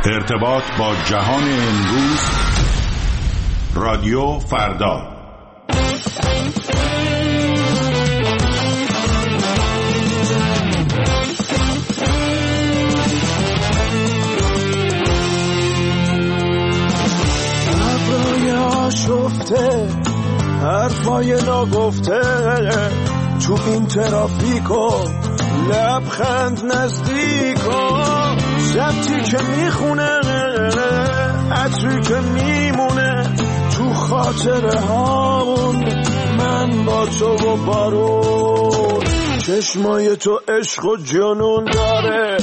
ارتباط با جهان امروز، رادیو فردا. ابرای آشفته، حرفای ناگفته، تو این ترافیکو لبخند نزدیکو، شبتی که میخونه، عطری که میمونه تو خاطره هامون، من با تو و بارون، چشمای تو عشق و جنون داره.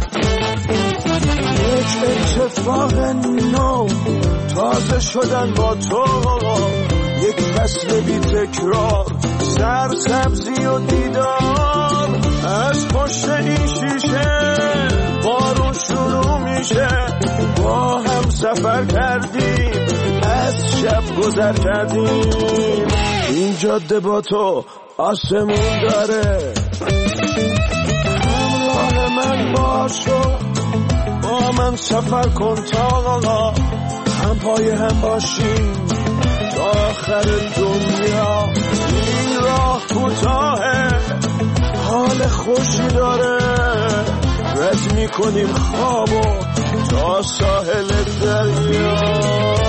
یک اتفاق نو، تازه شدن با تو، یک فصل بی تکرار، سرسبزی و دیدار، از پشت این شیشه بارون شروع میشه، با هم سفر کردیم، از شب گذر کردیم، این جاده با تو آسمون داره. همراه من باشو، با من سفر کن تا هم پای هم باشیم تا آخر دنیا. این راه کوتاهه، حال خوشی داره، رد میکنیم خوابو تا ساحل دریا.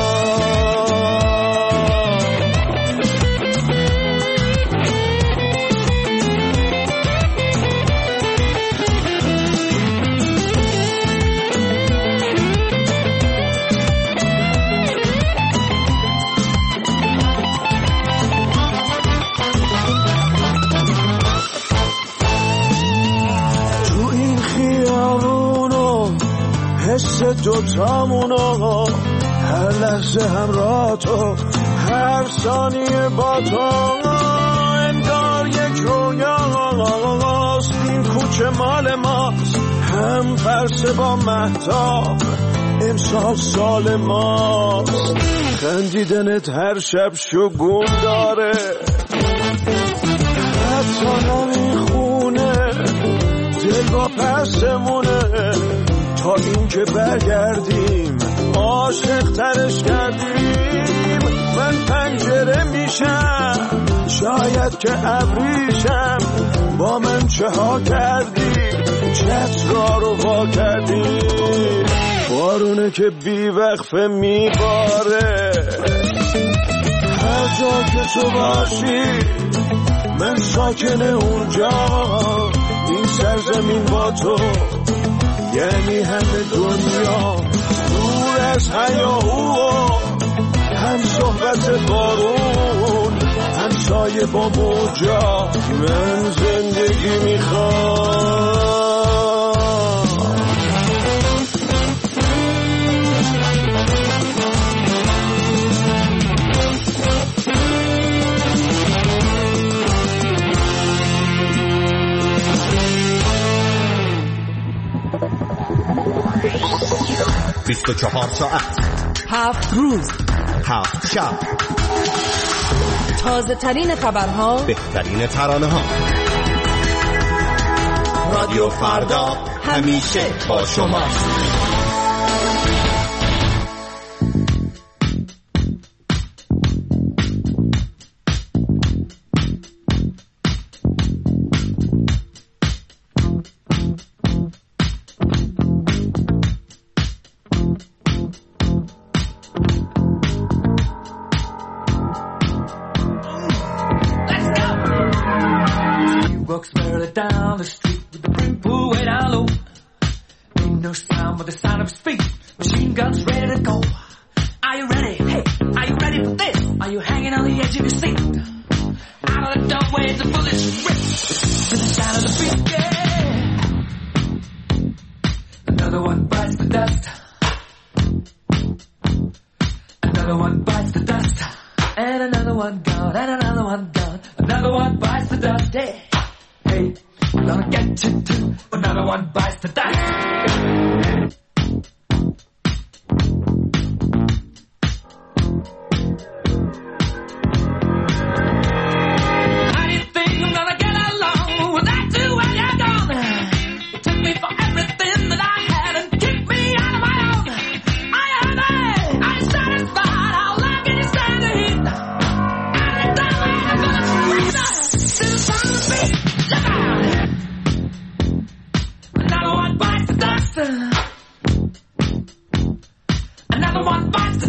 حس دوتامونو، هر لحظه همراه تو، هر ثانیه با تو، انگار یک رویاست، این کوچه مال ماست، هم پرسه با مهتاب، امسال سال ماست، خندیدنت هر شب شگون داره، حتی نمیخونه دل با پسمونه، تا این که برگردیم عاشق ترش کردیم. من پنجره میشم، شاید که ابریشم، با من چه ها کردی، چترا رو وا کردی، بارونه که بی وقفه میباره. هر جا که تو باشی من ساکن اونجا، این سرزمین با تو یعنی همه دنیا، دور از هیاهو، هم صحبت بارون، هم سایه با موجا، من زندگی میخوام. 24 ساعت، 7 روز، 7 شب، تازه ترین خبرها، بهترین ترانه ها. رادیو فردا همیشه با شما. Took me for everything that I had and kicked me out of my own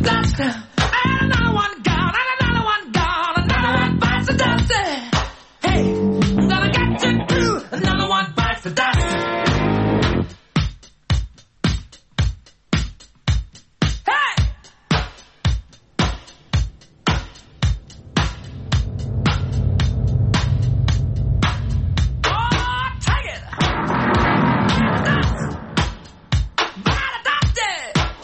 dust. And another one gone, and another one gone, another one bites the dust. Hey, I'm gonna get you too. Another one bites the dust. Hey! Oh, take it! Dust! By the dusty!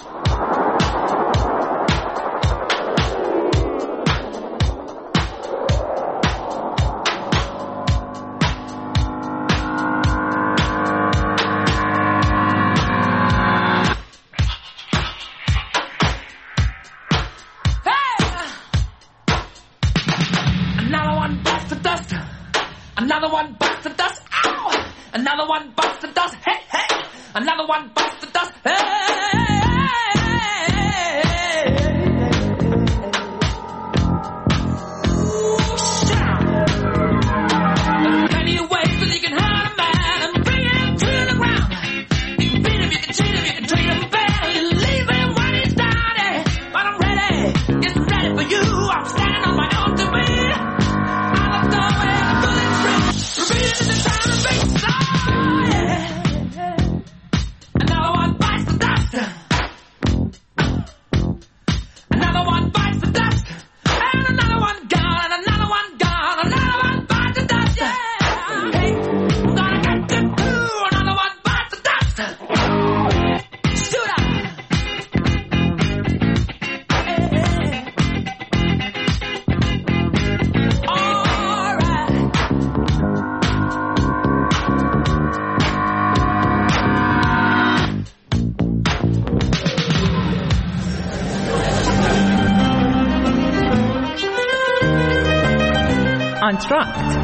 Another one bites the dust. Another one bites the dust. Ow! Another one bites the dust. Hey, hey! Another one bites the dust. Hey! Shout! There are plenty of ways that you can hurt a man and bring him to the ground. You can beat him, you can cheat him, you can treat him bad. You leave him when he's down. But I'm ready, yes, I'm ready for you. I'm standing on my own to be. I look down where the bullets free. Repeating the time and beats. Oh, yeah. Another one bites the dust. Another one bites the dust. And another one gone, and another one gone, another one bites the dust. Hey, I'm gonna get you too. Another one bites the dust. Shoot up. All right. آنتراکت.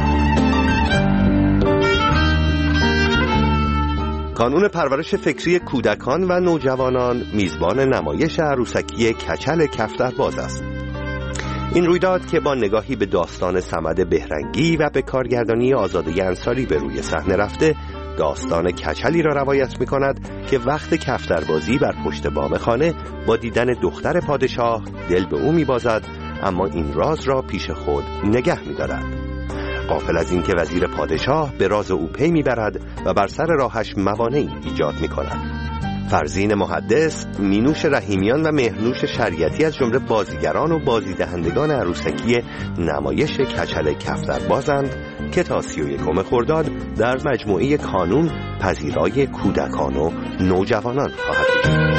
کانون پرورش فکری کودکان و نوجوانان میزبان نمایش عروسکی کچل کفترباز است. این رویداد که با نگاهی به داستان صمد بهرنگی و به کارگردانی آزاده انصاری به روی صحنه رفته، داستان کچلی را روایت می کند که وقت کفتربازی بر پشت بام خانه با دیدن دختر پادشاه دل به او می بازد، اما این راز را پیش خود نگه می دارد. غافل از این که وزیر پادشاه به راز او پی می برد و بر سر راهش موانعی ایجاد می کند. فرزین محدث، مینوش رحیمیان و مهرنوش شریعتی از جمله بازیگران و بازیدهندگان عروسکی نمایش کچل کفتربازند که تا 31 خرداد در مجموعه کانون پذیرای کودکان و نوجوانان خواهد بود.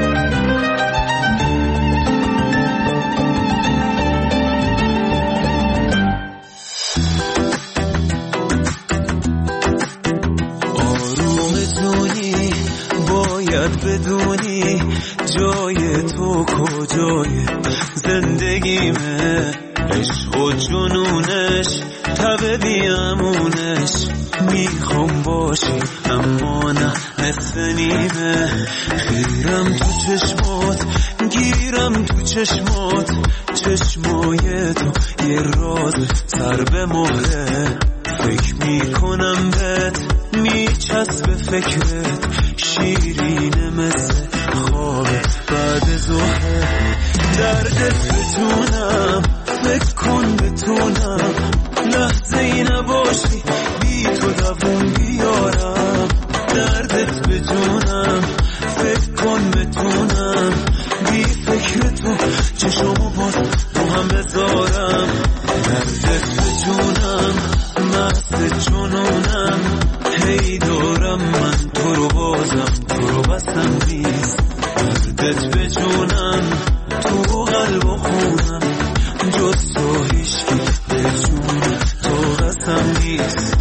بدونی جای تو کجای زندگیمه، عشق و جنونش تب بیامونش، میخوام باشی اما نه نصف نیمه، خیرم تو چشمات گیرم تو چشمات، چشمای تو یه راز سر به مهره، فکر میکنم بهت میچسب فکرت، شیرینه مثل خواب بعد ظهر، دردت بتونم فکر کن بتونم، لحظه ای نباشی بی تو دوون بیارم، دردت بتونم فکر کن بتونم، بی فکر تو چشمو باز رو هم بذارم، دردت بتونم مست جنونم، هی دارم من تو رو بازم تو رو بسم نیست، دردت بجونم تو قلب و خونم، جز تو هیچکی به جون تو قسم نیست.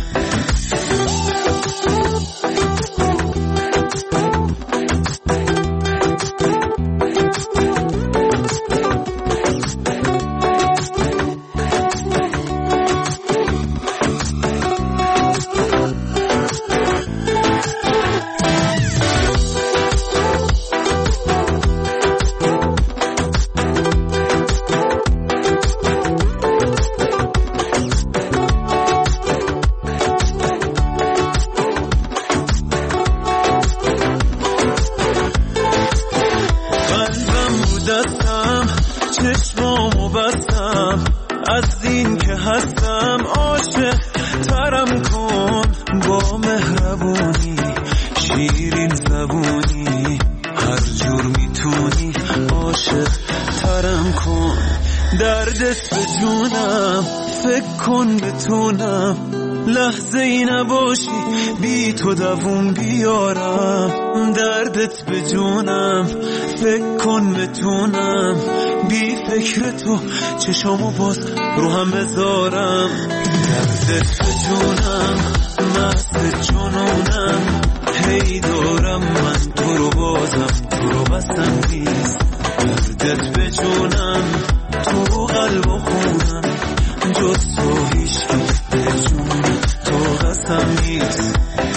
دردت به جونم، فکر کن بتونم لحظه ای نباشی بی تو دووم بیارم. دردت به جونم، فکر کن بتونم بی فکر تو چشامو باز رو هم بذارم. دردت به جونم، مست جنونم، هی دارم من تو رو بازم تو رو بستم نیست. دردت به جونم، تو قلب و خونم، جز تو هیچکی به جون تو قسم نیست.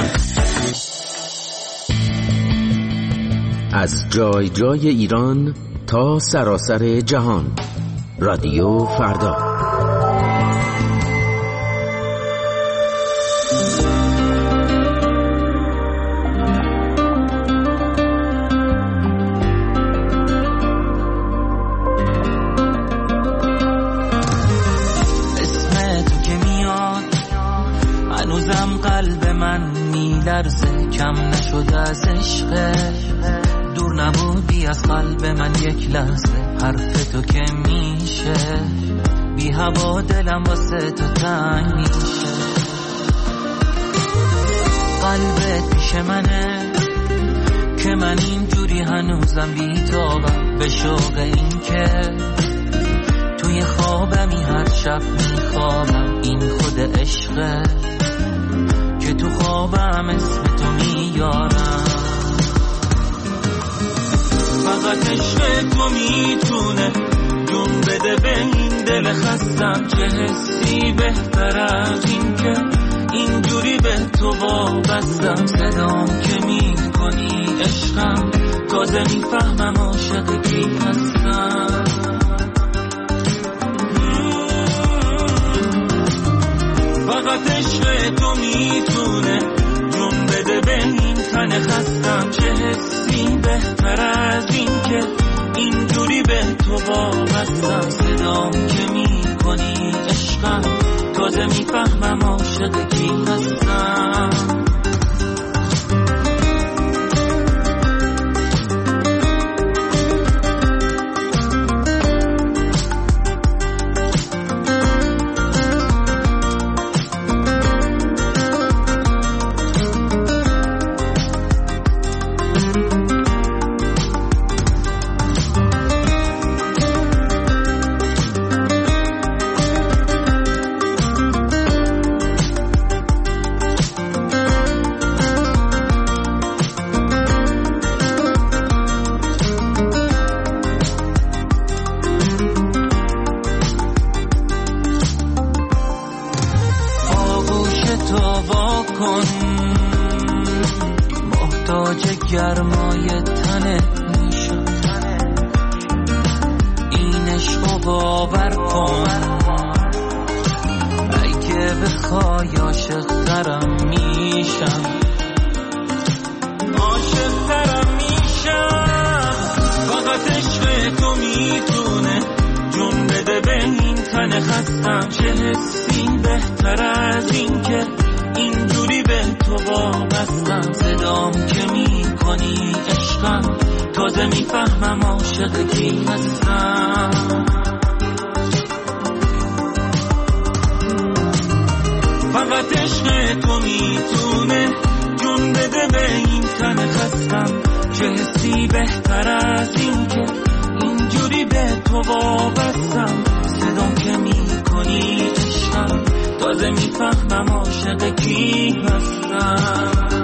از جای جای ایران تا سراسر جهان، رادیو فردا. قلب من میلرزه، کم نشده از عشق، دور نبودی از قلب من یک لحظه. حرف تو که میشه بی هوا دلم واسه تو تنگ میشه. قلبت پیش منه که من اینجوری هنوزم بی تابم، به شوق این که توی خوابمی هر شب میخوابم. این خود عشقه که تو خوابم اسم تو میارم. فقط عشق تو میتونه جون بده به این دل خستم. چه حسی بهتر از این که اینجوری به تو وابستم. صدام که میکنی عشقم، تازه میفهمم عاشق کی هستم. فقط عشق تو میتونه جون بده به این تن خستم. چه حسی بهتر از این که اینجوری به تو وابستم. صدام که میکنی عشقم، تازه میفهمم عاشق کی هستم. محتاج گرمای تنه میشم. این عشقو باور کن، اگه بخوای عاشق ترم میشم. عاشق ترم میشم. فقط عشق تو میتونه جون بده به این تن خستم. چه حسی بهتر از این که اینجوری به تو وابستم. صدام که میکنی عشقم، تازه میفهمم عاشق کی هستم. فقط عشق تو میتونه جون بده به این تن خستم. چه حسی بهتر از این که اینجوری به تو وابستم. صدام که میکنی عشقم، تازه میفهمم عاشق کی هستم.